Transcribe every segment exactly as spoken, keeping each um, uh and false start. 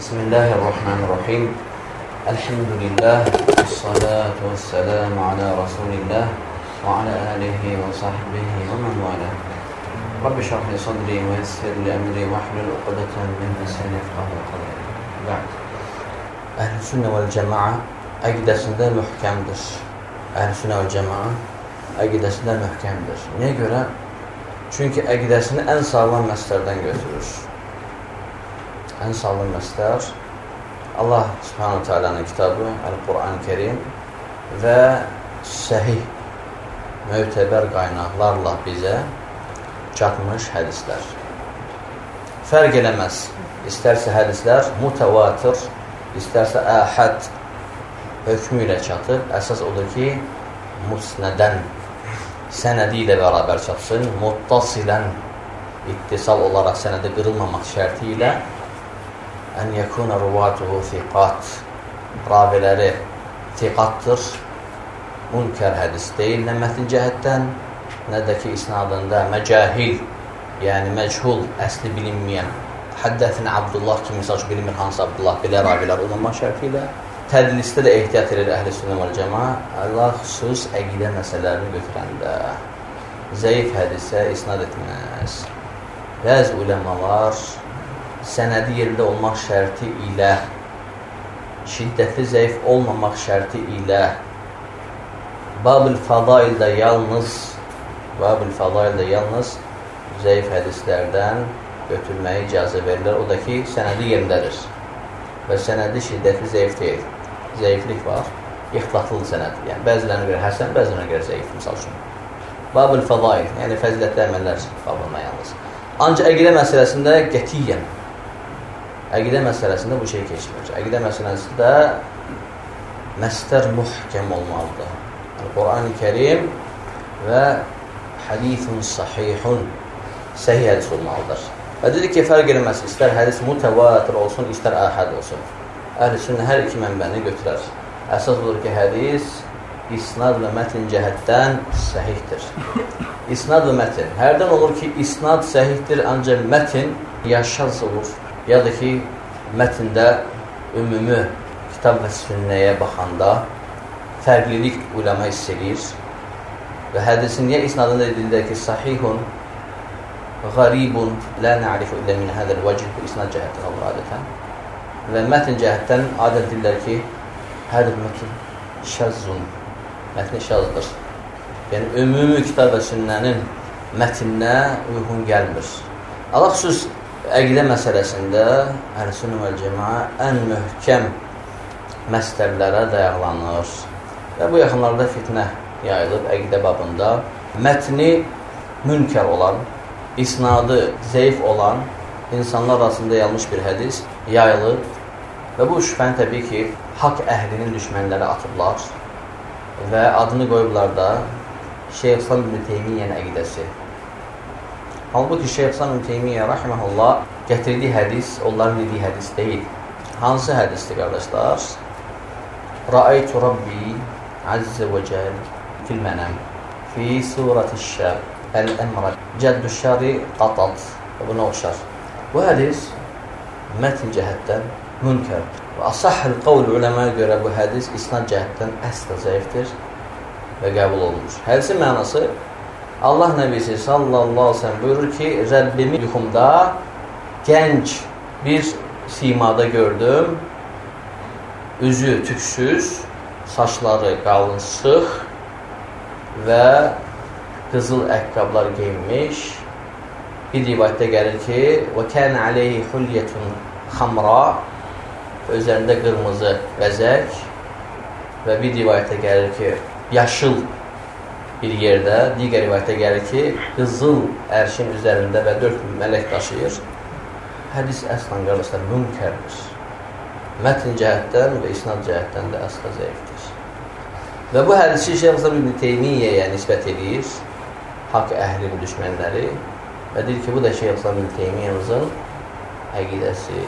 Bismillahirrahmanirrahim. Elhamdülillah. Esselatu vesselamu ala Resulillah ve ala alihi ve sahbihi ve men valah. Rabbi şrah li sadri ve yessir li emri ve hlul uqdeten min lisani yefqahu qawli. Ba'd. Ehl-i vel cema'a əqidəsində möhkəmdir. Əhl-i vel cema'a əqidəsində möhkəmdir. Niyə görə? Çünki əqidəsini ən sağlam məslərdən götürür. Ən sağlam məslər Allah Subhanahu Taala'nın kitabı, Əl-Quran-ı Kerim və səhih, mötəbər qaynaqlarla bizə çatmış hədislər. Fərq eləməz. İstərsə hədislər mutəvatir, istərsə əhəd hökmü ilə çatıb. Əsas odur ki, musnədən, sənədi ilə bərabər çatsın, muttasilən, ittisal olaraq sənədə qırılmamaq şərti ilə ən yəkuna ruvatuhu thiqat, raviləri thiqatdır, münkər hədis deyil, nə mətin cəhətdən, nə də ki isnadında məcahil, yəni məchul, əsli bilinməyən, həddətin Abdullah ki, misal ki, bilinmir hansı Abdullah, belə ravilər olunma şərti ilə, tədlisdə də ehtiyat edir əhl-i sünnə vəl cəmaə, Allah xüsus əqidə məsələlərini götürəndə zəif hədisə isnad etməz. Bəzi uləmalar sənədi yerində olmaq şərti ilə, şiddətli zəif olmamaq şərti ilə, Bab-ül Fadaildə yalnız, Bab-ül Fadaildə yalnız zəif hədislərdən götürməyə icazə verirlər. O da ki, sənədi yerindədir və sənədi şiddətli zəif deyil. Zəiflik var, ixtilatlı sənədi. Yəni, bəzilərinə görə həsən, bəzilərinə görə zəif, misal üçün. Bab-ül Fadail, yəni fəzilətli əməllər babında yalnız. Ancaq əqidə məsələsində qətiyyən, əqidə məsələsində bu şey keçmir. Əqidə məsələsində məsdər muhkəm olmalıdır. Yəni, Quran-ı Kerim və hədithun sahihun, səhih hədis olmalıdır. Və dedik ki, fərq eləməz, istər hədis mütəvatir olsun, istər əhəd olsun. Əhl-i sünnə hər iki mənbəni götürər. Əsas olur ki, hədis isnad və mətin cəhətdən səhihdir. İsnad və mətin. Hərdən olur ki, isnad səhihdir, ancaq mətin yaşaz olur. Ya da ki, mətində ümumi kitab və sünnəyə baxanda fərqlilik uləma hiss edir. Və hədisin niyə isnadında edildir ki, sahihun, qaribun, la na'rifu illə min hədəl vəcih, bu isnad cəhətdən olur adətən. Və mətin cəhətdən adət edirlər ki, hədəl mətin şəzzun, mətni şəzdir. Yəni, ümumi kitab və sünnənin mətinə uyğun gəlmir. Allah xüsus əqidə məsələsində Əhl-i Sünnə vəl Cəmaə ən möhkəm məsələlərə dayaqlanır. Və bu yaxınlarda fitnə yayılıb əqidə babında. Mətni münkər olan, isnadı zəif olan insanlar arasında yanlış bir hədis yayılıb və bu şübhəni təbii ki, haqq əhlinin düşmənləri atıblar və adını qoyublar da Şeyx İslam İbn Teymiyyənin əqidəsi. Halbuki Şeyx İslam İbn Teymiyyə rahimehullah gətirdiyi hədis, onların dediyi hədis deyil. Hansı hədisdir, qardaşlar? Ra'aytu Rabbi Azze və Cəl fil mənəm fi surati şəb əl-əmrə cəddü şəri qatat və buna oxşar. Bu hədis mətin cəhətdən münkər və asahhül qavl uləməyə görə bu hədis isnad cəhətdən əslə zəifdir və qəbul olunur. Hədisin mənası Allah Nəbisi sallallahu aleyhi ve sellem buyurur ki, Rəbbimi yuxumda gənc bir simada gördüm, üzü tüksüz, saçları qalın sıx və qızıl əqqablar geyinmiş. Bir rivayətdə gəlir ki, وَكَانَ عَلَيْهِ حُلْيَةٌ خَمْرَى, özlərində qırmızı vəzək və bir rivayətdə gəlir ki, yaşıl bir yerdə, digər rivayətdə gəlir ki, qızıl ərşin üzərində və dörd mələk daşıyır. Hədis əslən, qardaşlar, münkərdir. Mətin cəhətdən və isnad cəhətdən də əslə zəifdir. Və bu hədisi Şeyx İslam İbn Teymiyyəyə nisbət edir, haqq əhlinin düşmənləri və deyir ki, bu da Şeyx İslam İbn Teymiyyəmizin əqidəsi.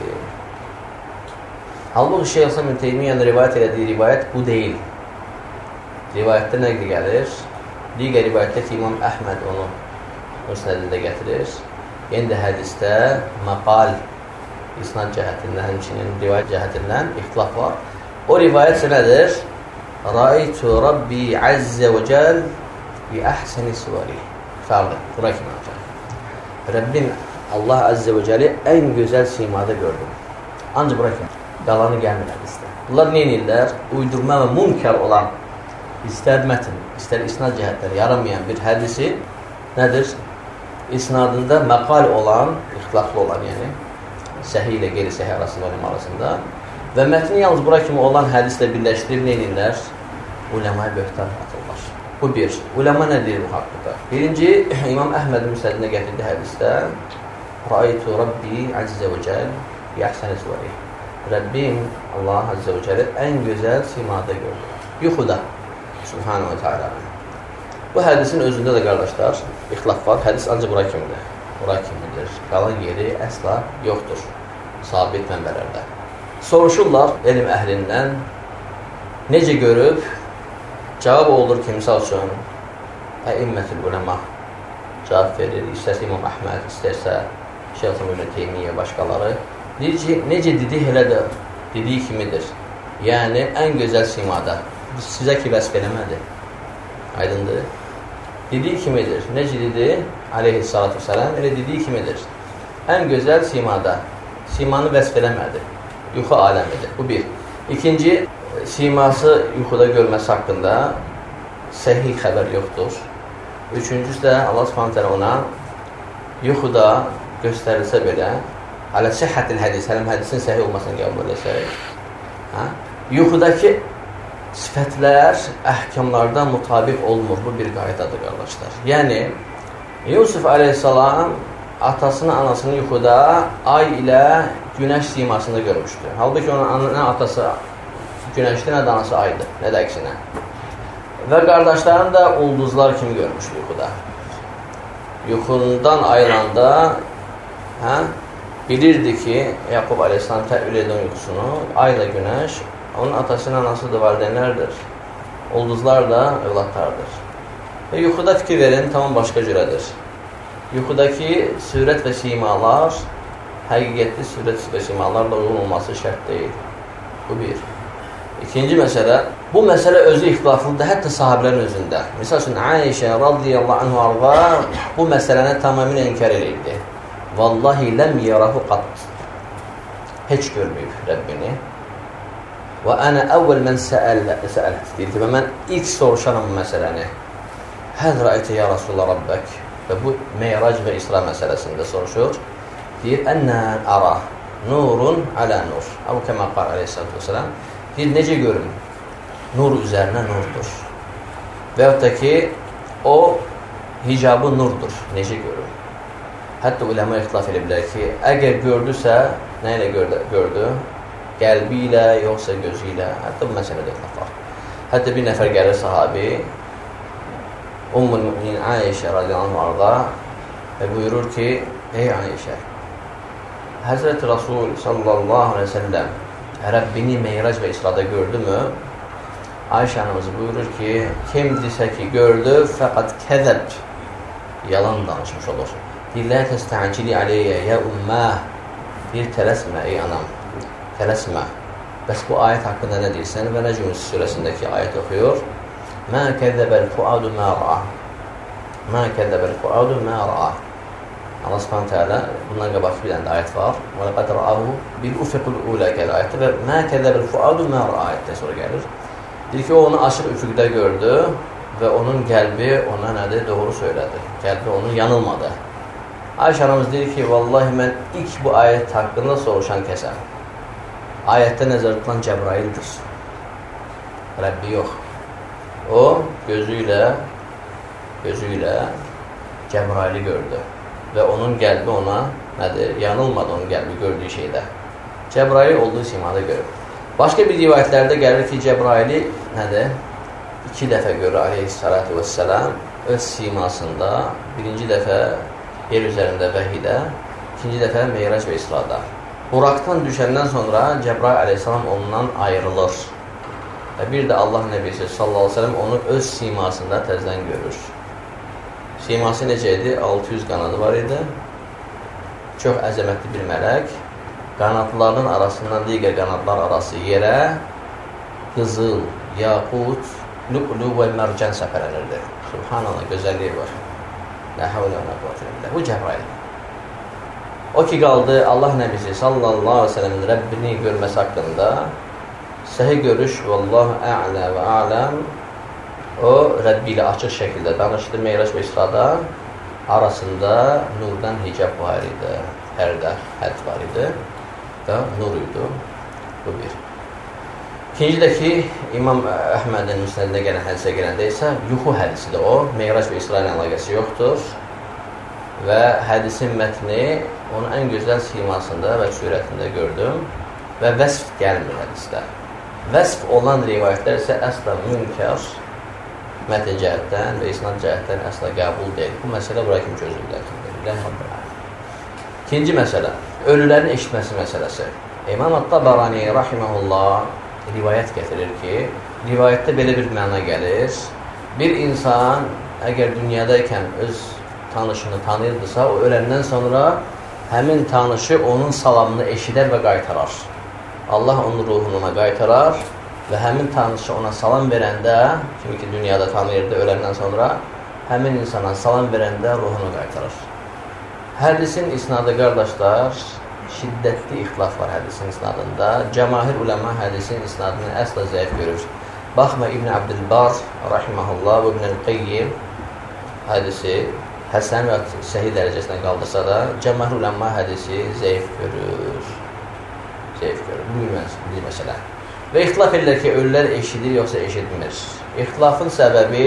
Halbuki Şeyx İslam İbn Teymiyyənin rivayət elədiyi rivayət bu deyil. Rivayətdə nə gəlir? Digər rivayətdə ki, İmam Əhməd onu müsnədində gətirir. Yəni də hədisdə məqal İsnad cəhətindən, həmçinin rivayət cəhətindən ixtilaf var. O rivayət nədir? Ra'aytu Rabbi azza və cəl bi əhsəni suvəri. Fərqi, bura kimi olacaq. Rəbbim Allah azza və cəli ən gözəl simada gördüm. Ancaq bura kimi. Qalanı gəlmir hədisdə. Bunlar neynirlər? Uydurma və münkər olan, istər mətn, istər isnad cəhətləri yaranmayan bir hədisi nədir? İsnadında məqal olan, ixtilaflı olan yəni, səhi ilə qeyri-səhi arasında, arasında və mətni yalnız bura kimi olan hədislə birləşdirib neynirlər? Uləmaya böhtan atırlar. Bu bir. Uləma nə deyir bu haqqında? Birinci, İmam Əhmədin müsədinə gətirdiyi hədisdə Ra'aytu Rabbi azza və cəl yəhsəni suvəri. Rəbbim Allah azza və cələ ən gözəl simada gördü. Yuxuda. Subhanahu wa ta'ala. Bu hədisin özündə də qardaşlar ixtilaf var. Hədis ancaq bura kimidir. Bura kimidir. Qalan yeri əsla yoxdur. Sabit mənbələrdə. Soruşurlar elm əhlindən necə görüb? Cavab olur ki, misal üçün Əimmətül Uləma cavab verir. İstərsə İmam Əhməd, istərsə Şeyx İbn Teymiyyə, başqaları. Deyir ki, necə dedik elə də dediyi kimidir. Yəni, ən gözəl simada. Sizə ki, vəsf eləmədi. Aydındır. Dediyi kimidir. Necə dedi? Aleyhissalatu vesselam elə dediyi kimidir. Ən gözəl simada. Simanı vəsf eləmədi. Yuxu aləmidir. Bu bir. İkinci, siması yuxuda görməsi haqqında səhih xəbər yoxdur. Üçüncüsü də Allah Subhanahu taala ona yuxuda göstərilsə belə alə səhhətil hədis, hələm hədisin səhih olmasını qəbul edəsək, hə? Yuxudakı sifətlər əhkamlardan mütabiq olmur. Bu bir qaydadır, qardaşlar. Yəni, Yusuf aleyhissalam atasını, anasını yuxuda ay ilə günəş simasında görmüşdü. Halbuki onun nə atası günəşdir, nə də anası aydır, nə də əksinə. Və qardaşlarını da ulduzlar kimi görmüşdü yuxuda. Yuxundan ayılanda hə, bilirdi ki, Yaqub aleyhissalam təvil edən yuxusunu, ayla günəş, onun atasının anası da valideynlərdir. Ulduzlar da övladlardır. Və yuxuda fikir verin, tamam başqa cürədir. Yuxudakı sürət və simalar, həqiqətli sürət və simalarla uyğun olması şərt deyil. Bu bir. İkinci məsələ, bu məsələ özü ixtilaflıdır, hətta sahabilərin özündə. Misal üçün, Ayşə radiyallahu anhu arva bu məsələni tamamilə inkar edirdi. Vallahi ləm yarahu qat. Heç görməyib Rəbbini. Və ənə əvvəl mən səəl deyir ki, və mən ilk soruşanım bu məsələni. Həl rəayətə ya Rasulullah Rabbək. Və bu Meyrac və İsra məsələsində soruşur. Deyir, ənə ara nurun alə nur. Əbu kəmə qar aleyhissalatu vesselam. Deyir, necə görüm? Nur üzərinə nurdur. Və yaxud da ki, o hicabı nurdur. Necə görüm? Hətta uləma ixtilaf ediblər ki, əgər gördüsə, nə ilə gördü? gördü? Qəlbi ilə, yoxsa gözü ilə. Hətta bu məsələdə ixtilaf var. Hətta bir nəfər gəlir sahabi, Ummul Müminin Ayşə radiyallahu anha və buyurur ki, ey Ayşə, Həzrəti Rasul sallallahu aleyhi ve sellem Rəbbini Meyrac və İsrada gördü mü? Ayşə anamız buyurur ki, kim desə ki, gördü, fəqat kəzəb, yalan danışmış olur. Dillə təstəncili aleyyə, ya ümmə, bir tələsmə, ey anam, tələsmə. Bəs bu ayət haqqında nə deyirsən? Və Nəcm surəsindəki ayət oxuyur. Mə kəzəbəl fuadu mə ra'a. Mə kəzəbəl fuadu mə ra'a. Allah Subhanahu taala bundan qabaq bir dənə ayət var. Və laqad ra'ahu bil ufuqul ula gəl ayəti və mə kəzəbəl fuadu mə ra'a ayətdən sonra gəlir. Deyir ki, o onu açıq üfüqdə gördü və onun qəlbi ona nədir? Doğru söylədi. Qəlbi onun yanılmadı. Ayşə anamız deyir ki, vallahi mən ilk bu ayət haqqında soruşan kəsəm. Ayətdə nəzər tutulan Cəbraildir. Rəbbi yox. O, gözü ilə, gözü ilə Cəbraili gördü. Və onun qəlbi ona, nədir? Yanılmadı onun qəlbi gördüyü şeydə. Cəbraili olduğu simada görüb. Başqa bir rivayətlərdə gəlir ki, Cəbraili, nədir? İki dəfə görür aleyhissalatu vesselam öz simasında, birinci dəfə yer üzərində vəhidə, ikinci dəfə Meyrac və İsrada. Buraqdan düşəndən sonra Cəbrail aleyhissalam ondan ayrılır. Və bir də Allah Nəbisi sallallahu aleyhi ve sellem onu öz simasında təzdən görür. Siması necə idi? altı yüz qanadı var idi. Çox əzəmətli bir mələk. qanadlarının arasından digər qanadlar arası yerə qızıl, yaqut, lu'lu və mərcan səpələnirdi. Subhanallah, gözəlliyi var. La havlə və la quvvətə illə billah. Bu Cəbrail. O ki qaldı Allah Nəbisi sallallahu aleyhi ve sellemin Rəbbini görməsi haqqında səhih görüş vallahu a'la və a'lam. O Rəbbi ilə açıq şəkildə danışdı Meyrac və İsrada. Arasında nurdan hicab var idi, pərdə, hədd var idi və nur idi. Bu bir. İkinci də ki, İmam Əhmədin müsnədində gələn hədisə gələndə isə yuxu hədisidir o. Meyrac və İsra ilə əlaqəsi yoxdur. Və hədisin mətni onun ən gözəl simasında və surətində gördüm və vəsf gəlmir hədisdə. Vəsf olan rivayətlər isə əsla münkər, mətn cəhətdən və isnad cəhətdən əsla qəbul deyil. Bu məsələ bura kimi çözülür. İkinci məsələ, ölülərin eşitməsi məsələsi. İmam At-Tabarani rahimehullah rivayət gətirir ki, rivayətdə belə bir məna gəlir. Bir insan əgər dünyadaykən öz tanışını tanıyırdısa, o öləndən sonra həmin tanışı onun salamını eşidər və qaytarar. Allah onun ruhunu ona qaytarar və həmin tanışı ona salam verəndə, kimi ki dünyada tanıyırdı öləndən sonra, həmin insana salam verəndə ruhunu qaytarar. Hədisin isnadı qardaşlar, şiddətli ixtilaf var hədisin isnadında. Cəmahir uləma hədisin isnadını əsla zəif görür. Baxma İbn Abdülbar rahiməhullah və İbn Əl-Qeyyim hədisi həsən və səhih dərəcəsində qaldırsa da, cəmahir uləma hədisi zəif görür. Zəif görür. Bu bir məsələ. Və ixtilaf edirlər ki, ölülər eşidir, yoxsa eşitmir. İxtilafın səbəbi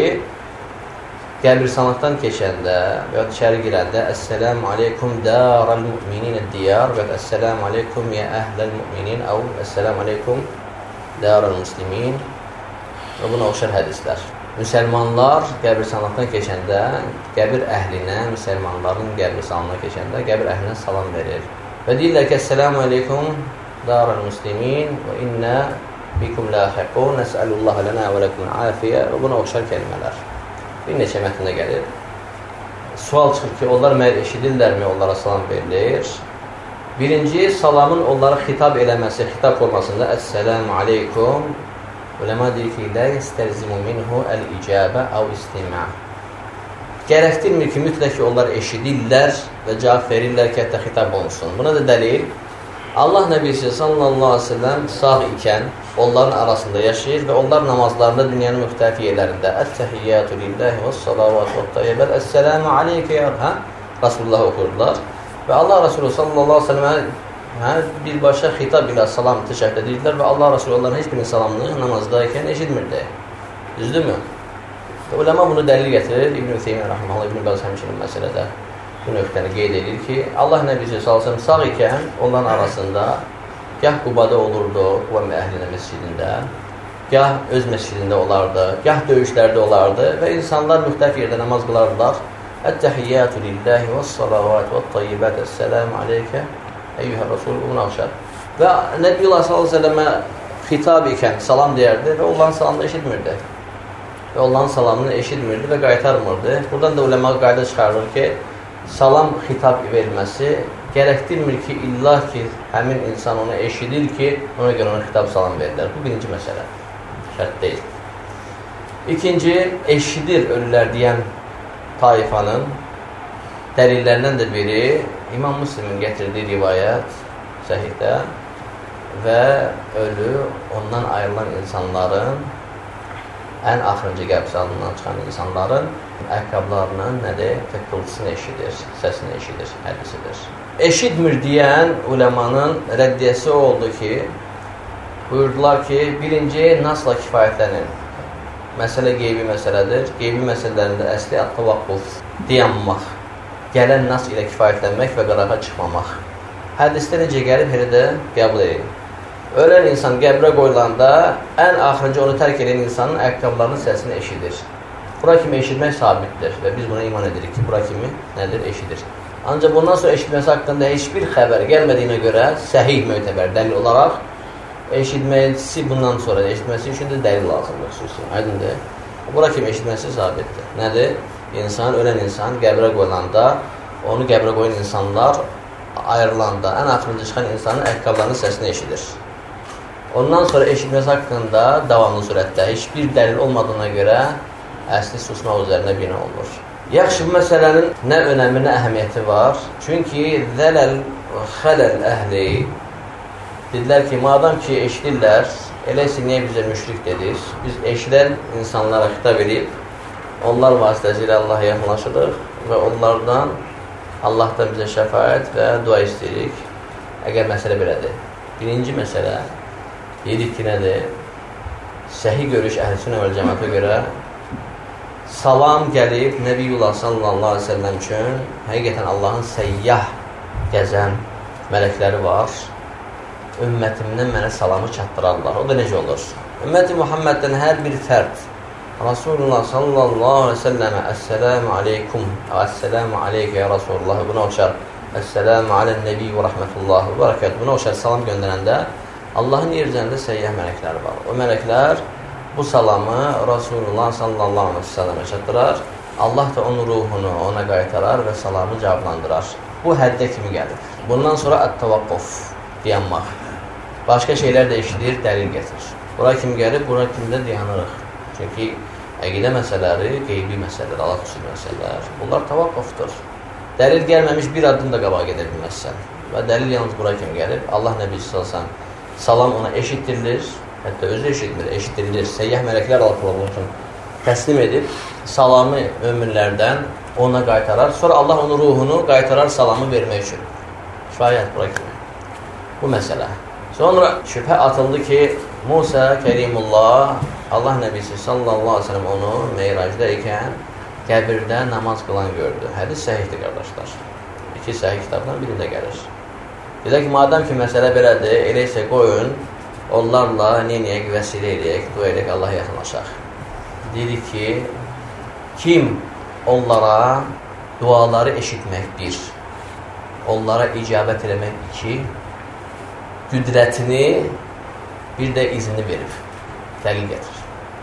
qəbirstanlıqdan keçəndə və ya içəri girəndə Əssəlamu aleykum daral mu'minin diyar və Əssəlamu aleykum ya əhləl mu'minin əv Əssəlamu aleykum daral muslimin və buna oxşar hədislər. Müsəlmanlar qəbirstanlıqdan keçəndə qəbir əhlinə, müsəlmanların qəbirstanlığına keçəndə qəbir əhlinə salam verir. Və deyirlər ki, Əssəlamu aleykum daral muslimin və innə bikum lahiqun nəsəlullah lənə və ləkum afiyə və buna oxşar kəlmələr. Bir neçə mətndə gəlir. Sual çıxır ki, onlar məyər eşidirlərmi, onlara salam verilir? Birinci, salamın onlara xitab eləməsi, xitab olmasında Əssəlamu aleykum. Uləma deyir ki, lə yəstərzimu minhu əl-icabə əv istimə. Gərəkdirmir ki, mütləq ki, onlar eşidirlər və cavab verirlər ki, hətta xitab olunsun. Buna da dəlil, Allah Nəbisi sallallahu aleyhi ve sellem sağ ikən onların arasında yaşayır və onlar namazlarında dünyanın müxtəlif yerlərində Ət-təhiyyatü lillahi və s-salavatü və t-tayyibət Əssəlamu aleykə ya hə? Rasulullah oxurdular. Və Allah Resulü sallallahu aleyhi ve sellemə hə, birbaşa xitab ilə salam təşəhhüd edirdilər və Allah Resulü onların heç birinin salamını namazdayken eşitmirdi. Düzdürmü? Ulema bunu dəlil gətirir. İbn-i Ütheymin rahiməhullah, İbn-i Bəz həmçinin məsələdə bu nöqtəni qeyd edir ki, Allah Nəbisi sallallahu aleyhi ve sellem sağ ikən onların arasında gah Qubada olurdu, Quba əhlinə məscidində, gah öz məscidində olardı, gah döyüşlərdə olardı və insanlar müxtəlif yerdə namaz qılardılar. Ət-təhiyyatü lillahi və s-salavatü və t-tayyibət Əssəlamu aleykə eyyuhə Rasul buna oxşar. Və Nəbiyullah sallallahu aleyhi ve sellemə xitab ikən salam deyərdi və onların salamını eşitmirdi. Və onların salamını eşitmirdi və qaytarmırdı. Buradan da uləma qayda çıxarır ki, salam xitab verilməsi gərəkdirmir ki, illa ki, həmin insan onu eşidir ki, ona görə ona xitab salam verirlər. Bu birinci məsələ. Şərt deyil. İkinci, eşidir ölülər deyən taifanın dəlillərindən də biri İmam Müslimin gətirdiyi rivayət səhihdə və ölü ondan ayrılan insanların ən axırıncı qəbirstanlığından çıxan insanların əqqablarının nədir? Tıqqıltısını eşidir, səsini eşidir, hədisidir. Eşitmir deyən uləmanın rəddiyəsi oldu ki, buyurdular ki, birinci, nasla kifayətlənin. Məsələ qeybi məsələdir. Qeybi məsələlərində əsli at-tavaqquf, dayanmaq, gələn nas ilə kifayətlənmək və qırağa çıxmamaq. Hədisdə necə gəlib, elə də qəbul edin. Ölən insan qəbrə qoyulanda ən axırıncı onu tərk edən insanın əqqablarının səsini eşidir. Bura kimi eşitmək sabitdir və biz buna iman edirik ki, bura kimi nədir? Eşidir. Ancaq bundan sonra eşitməsi haqqında heç bir xəbər gəlmədiyinə görə səhih mötəbər dəlil olaraq eşitməsi bundan sonra eşitməsi üçün də dəlil lazımdır xüsusi. Aydındır. Bura kimi eşitməsi sabitdir. Nədir? İnsan, ölən insan qəbrə qoyulanda onu qəbrə qoyan insanlar ayrılanda ən axırıncı çıxan insanın ayaqqabılarının səsini eşidir. Ondan sonra eşitməsi haqqında davamlı surətdə heç bir dəlil olmadığına görə əsli susmaq üzərinə bina olunur. Yaxşı, bu məsələnin nə önəmi, nə əhəmiyyəti var? Çünki zələl xələl əhli dedilər ki, madam ki, eşidirlər, elə isə niyə bizə müşrik dedik? Biz eşidən insanlara xitab edib, onlar vasitəsilə Allaha yaxınlaşırıq və onlardan, Allahdan bizə şəfaət və dua istəyirik. Əgər məsələ belədir. Birinci məsələ, dedik ki, nədir? Səhi görüş əhl-i-sünnə vəl cəmaətə görə salam gəlib Nəbiyyullah sallallahu aleyhi ve sellem üçün həqiqətən Allahın səyyah gəzən mələkləri var. Ümmətimdən mənə salamı çatdırarlar. O da necə olur? Ümməti Muhammeddən hər bir fərd Rasulullah sallallahu aleyhi ve sellemə Əssəlamu aleykum Əssəlamu aleyke ya Rasulullah buna oxşar Əssəlamu aleyhi nəbiyyə və rəhmətullah və bərəkət buna oxşar salam göndərəndə Allahın yer üzərində səyyah mələkləri var. O mələklər bu salamı Rasulullah sallallahu aleyhi ve sellemə çatdırar. Allah da onun ruhunu ona qaytarar və salamı cavablandırar. Bu həddə kimi gəlir. Bundan sonra ət-təvaqquf dayanmaq. Başqa şeylər də eşidir, dəlil gətirir. Bura kimi gəlib, bura kimi də dayanırıq. Çünki əqidə məsələləri qeybi məsələlər, Allah xüsusi məsələlər. Bunlar təvaqqufdur. Dəlil gəlməmiş bir addım da qabağa gedə bilməzsən. Və dəlil yalnız bura kimi gəlib. Allah Nəbisi salsan, salam ona eşitdirilir, hətta özü eşitdirir, eşitdirilir. Səyyah mələklər Allah üçün təslim edib, salamı möminlərdən ona qaytarar. Sonra Allah onun ruhunu qaytarar salamı vermək üçün. Şayət bura kimi. Bu məsələ. Sonra şübhə atıldı ki, Musa Kərimullah, Allah Nəbisi sallallahu aleyhi ve sellem onu Meyracda ikən qəbirdə namaz qılan gördü. Hədis səhihdir, qardaşlar. İki səhih kitabdan birində gəlir. Deyək ki, madəm ki, məsələ belədir, elə isə qoyun, onlarla neyək, vəsilə eləyək, dua eləyək, Allaha yaxınlaşaq. Dedik ki, kim onlara duaları eşitmək bir, onlara icabət eləmək iki, qüdrətini bir də izini verib, dəlil gətirir.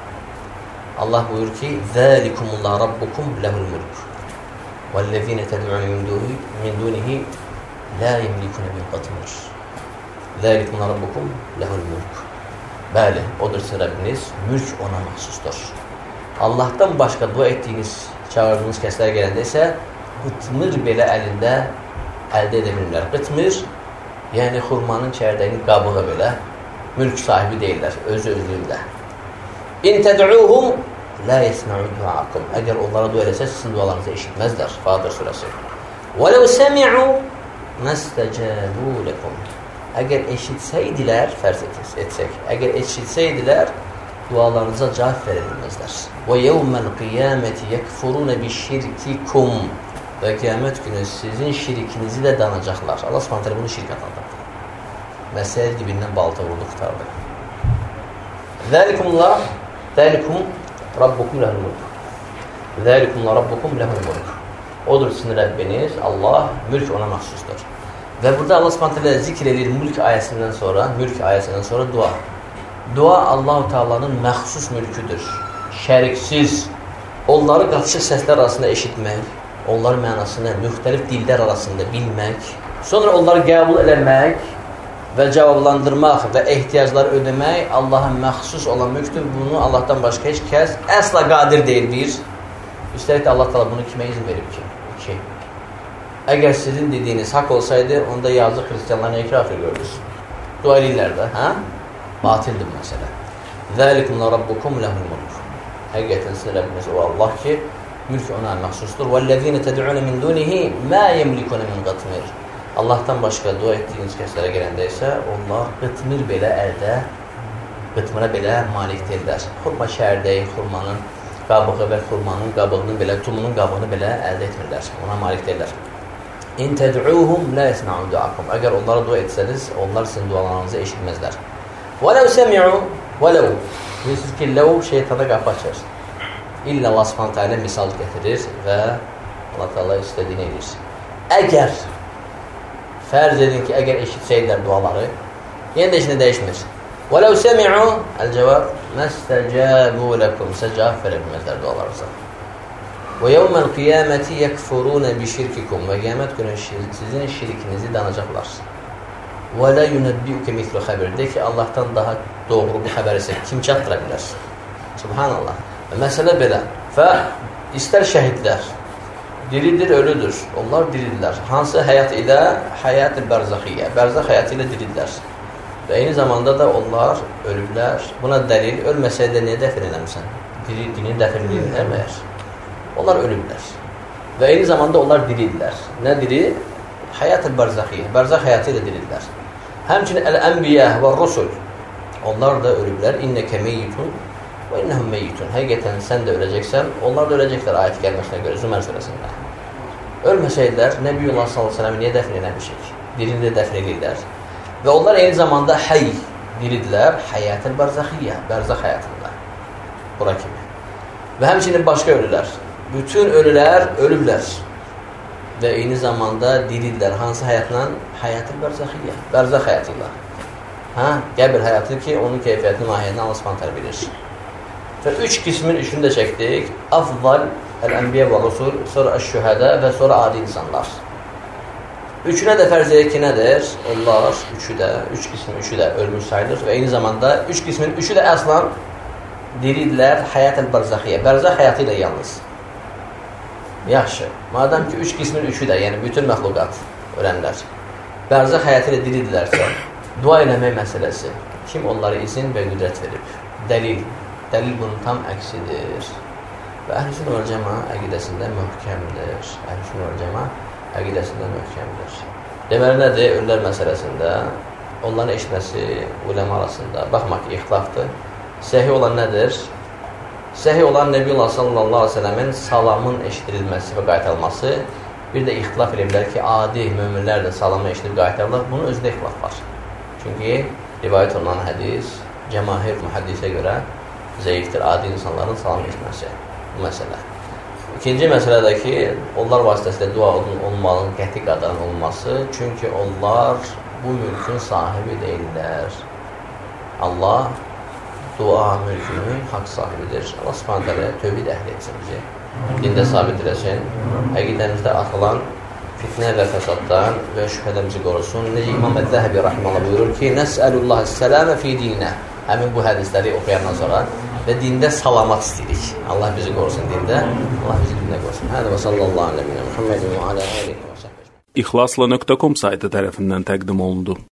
Allah buyur ki, ذَٰلِكُمُ رَبُّكُمْ لَهُ الْمُلْكُ وَالَّذِينَ تَدْعُونَ مِنْ دُونِهِ لَا يَمْلِكُونَ مِنْ قَطْمِرٍ ذَٰلِكُمُ رَبُّكُمْ لَهُ الْمُلْكُ Bəli, odur sizin Rəbbiniz, mülk ona məxsusdur. Allahdan başqa dua etdiyiniz, çağırdığınız kəslər gələndə isə qıtmır belə əlində əldə edə bilmirlər. Qıtmır, yəni xurmanın çərdəyinin qabığı belə mülk sahibi deyirlər, özü özlüyündə. İn təd'uhum la yesma'u du'akum. Əgər onlara dua eləsəz, sizin dualarınızı eşitməzlər. Fatir surəsi. Və ləv səmi'u məstəcəbu ləkum. Əgər eşitsəydilər, fərz etsək, əgər eşitsəydilər, dualarınıza cavab verə bilməzlər. Və yevməl qiyaməti yəkfurunə bi şirkikum. Və qiyamət günü sizin şirkinizi də danacaqlar. Allah subhanət hələ bunu şirk adlandırdı. Məsələ dibindən balta vurdu, qutardı. Zəlikumullah, zəlikum Rabbukum ləhul mulk. Zəlikumullah Rabbukum ləhul mulk. Odur sizin Rəbbiniz, Allah, mülk ona məxsusdur. Və burada Allah subhanət hələ zikr edir mülk ayəsindən sonra, mülk ayəsindən sonra dua. Dua Allah-u Teala'nın məxsus mülküdür. Şəriksiz, onları qatışıq səslər arasında eşitmək, onların mənasını müxtəlif dillər arasında bilmək, sonra onları qəbul eləmək və cavablandırmaq və ehtiyacları ödəmək Allaha məxsus olan mülkdür. Bunu Allahdan başqa heç kəs əsla qadir deyil bir. Üstəlik də Allah Teala bunu kimə izin verib ki? İki. Əgər sizin dediyiniz haqq olsaydı, onda yazıq xristiyanlarına ikafir görürüz. Dua edirlər də, hə? Batildir bu məsələ. Zəlikumla Rabbukum ləhul mulk. Həqiqətən sizin Rəbbiniz o Allah ki, mülk ona məxsusdur. وَالَّذِينَ تَدْعُونَ مِنْ دُونِهِ مَا يَمْلِكُونَ مِنْ قَطْمِرٍ Allahdan başqa dua etdiyiniz kəslərə gələndə isə onlar qıtmir belə əldə, qıtmıra belə malik deyirlər. Xurma şəhərdəyi, xurmanın qabığı və xurmanın qabığını belə, tumunun qabığını belə əldə etmirlər. Ona malik deyirlər. İn təd'uhum la yesma'u du'akum. Əgər onlara dua etsəniz, onlar sizin dualarınızı eşitməzlər. وَلَوْ سَمِعُوا وَلَوْ Bilirsiniz ki, ləv şeytana qapı açır. İlla Allah subhanət hələ misal gətirir və Allah Teala istədiyini edir. Əgər, fərz edin ki, əgər eşitsəydilər duaları, yenə də işini dəyişmir. وَلَوْ سَمِعُوا Əl-cavab Məstəcəbu ləkum. Sizə cavab verə bilməzlər dualarınıza. Və yevməl qiyaməti yəkfuruna bi şirkikum. Və qiyamət günü sizin şirkinizi danacaqlar. Və la yunabbiuka mislu xəbir. De ki, Allahdan daha doğru bu xəbəri isə kim çatdıra bilər? Subhanallah. Və məsələ belə. Və istər şəhidlər, diridir, ölüdür. Onlar diridirlər. Hansı həyat ilə? Həyat-ı bərzəxiyyə. Bərzəx həyatı ilə diridirlər. Və eyni zamanda da onlar ölüblər. Buna dəlil, ölməsəydə niyə dəfn eləmirsən? Diri, dini dəfn edirlər məyər? Onlar ölüblər. Və eyni zamanda onlar diridirlər. Nə diri? Həyat-ı bərzəxiyyə. Bərzəx həyatı ilə diridirlər. Həmçinin əl-ənbiyə və rusul. Onlar da ölüblər. İnnəkə meyyitun və innəhum meyyitun. Həqiqətən sən də öləcəksən, onlar da öləcəklər ayət gəlməsinə görə Zümər surəsində. Ölməsəydilər, Nəbiyyullah sallallahu əleyhi və səlləm niyə dəfn eləmişik? Dirini də dəfn edirlər. Və onlar eyni zamanda həy diridirlər. Həyat-ı bərzəxiyyə. Bərzəx həyatında. Bura kimi. Və həmçinin başqa ölülər. Bütün ölülər ölüblər. Və eyni zamanda diridirlər. Hansı həyatla? Həyat-ı bərzəxiyyə. Bərzəx həyatıyla. Hə? Qəbir həyatı ki, onun keyfiyyətini, mahiyyətini Allah Subhanahu taala bilir. Və üç qismin üçünü də çəkdik. Afzal, əl-ənbiyə və rusul, sonra əş-şühədə və sonra adi insanlar. Üçünə də fərz edək ki, nədir? Onlar üçü də, üç qismin üçü də ölmüş sayılır və eyni zamanda üç qismin üçü də əslan diridirlər həyat-ı bərzəxiyyə. Bərzəx həyatı ilə yalnız. Yaxşı. Madəm ki, üç qismin üçü də, yəni bütün məxluqat ölənlər, bərzəx həyatı ilə diridirlərsə, dua eləmək məsələsi. Kim onlara izin və qüdrət verib? Dəlil. Dəlil bunun tam əksidir. Və Əhl-i-Sünnə vəl Cəmaə əqidəsində möhkəmdir. Əhl-i-Sünnə vəl Cəmaə əqidəsində möhkəmdir. Deməli nədir? Ölülər məsələsində onların eşitməsi uləma arasında, baxmaq ki, ixtilafdır. Səhih olan nədir? Səhih olan Nəbiyyullah sallallahu aleyhi ve sellemin salamın eşidilməsi və qaytarılması. Bir də ixtilaf edirlər ki, adi möminlər də salamı eşidib qaytarırlar. Bunun özündə ixtilaf var. Çünki rivayət olunan hədis, cəmahir mühəddisə görə zəifdir, adi insanların salamı eşitməsi. Bu məsələ. İkinci məsələ də ki, onlar vasitəsilə dua olunmalının qəti qadarın olması. Çünki onlar bu mülkün sahibi deyirlər. Allah dua mülkünün haqq sahibidir. Allah Subhanahu taala tövhid əhli etsin bizi. Dində sabit eləsin. Əqidəmizdə atılan fitnə və fəsaddan və şübhədən bizi qorusun. Necə İmam Əz-Zəhəbi rahimehullah buyurur ki, "Nəs'əlullahi's-səlame fi dinə." Həmin bu hədisləri oxuyandan sonra və dində salamat istəyirik. Allah bizi qorusun dində. Allah bizi dində qorusun. Hədə və sallallahu əleyhi və səlləm Muhammedin və alə alihi və səhbihi. İxlasla nöqtə com saytı tərəfindən təqdim olundu.